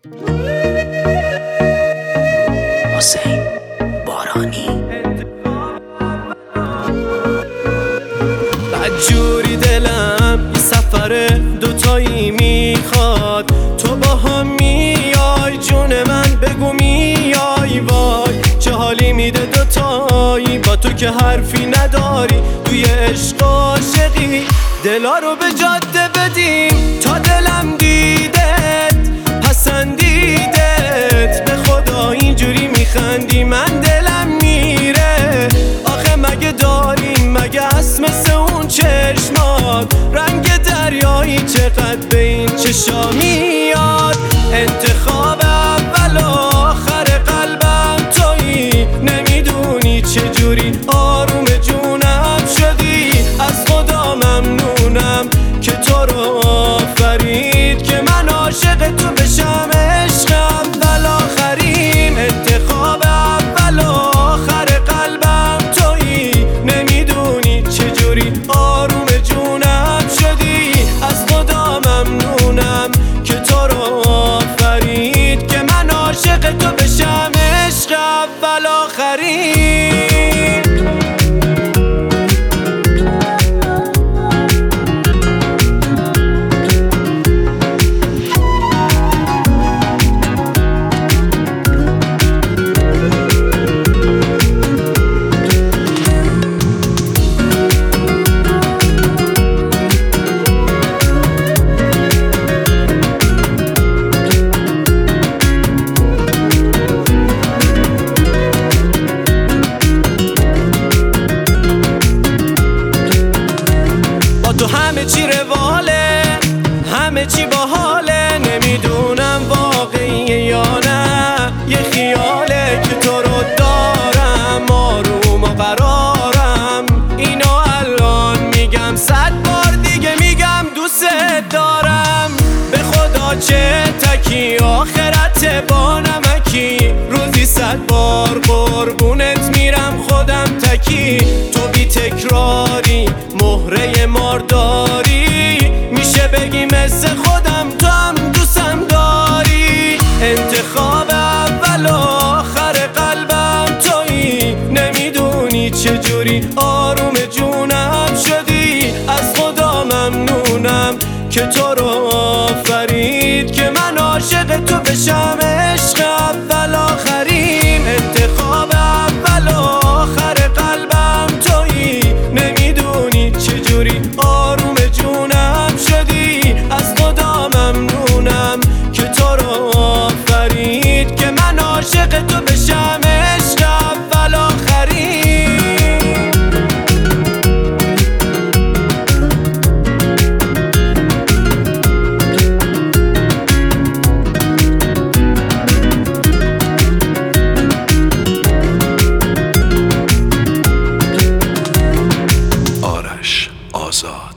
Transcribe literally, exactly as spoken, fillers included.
حسین بارانی. بدجوری دلم یه سفر دوتایی میخواد، تو با هم میای جون من بگو میای، وای چه حالی میده دوتایی با تو که حرفی نداری، توی عشق عاشقی دلا رو به جاده بدیم تا دلم دیدت پسندیدت، به خدا اینجوری میخندی من دلم میره، آخه مگه داریم مگه هست مثل اون چشمات رنگ دریایی چقدر به این چشا میاد، انتخاب اول آخر قلبم تویی، نمیدونی چجوری آروم جونم شدی، از خدا ممنونم که تو رو آفرید که من عاشق تو بشم، عشق اول آخریم، انتخاب اول آخر قلبم تویی، نمیدونی چجوری آروم جونم شدی، از خدا ممنونم که تو رو آفرید که من عاشق تو بشم، عشق اول آخریم. تو همه چی رواله، همه چی باحاله، نمیدونم واقعیه یا نه یه خیاله که تو رو دارم آروم و قرارم، اینو الان میگم صد بار دیگه میگم دوست دارم، به خدا چه تکی آخرت با نمکی، روزی صد بار قربونت میرم خودم تکی، تو بی تکراری مهره مارداری، میشه بگی مثل خودم تو هم دوستم داری، انتخاب اول آخر قلبم تویی، نمیدونی چجوری آروم جونم شدی، از خدا ممنونم که تو رو آفرید که من عاشق تو بشم، عشق اول آخریم، انتخاب اول آخر قلبم تویی، نمیدونی چجوری آروم جونم شدی، از خدا ممنونم که تو رو آفرید که من عاشق تو بشم، عشق اول آخریم. آرش آزاد.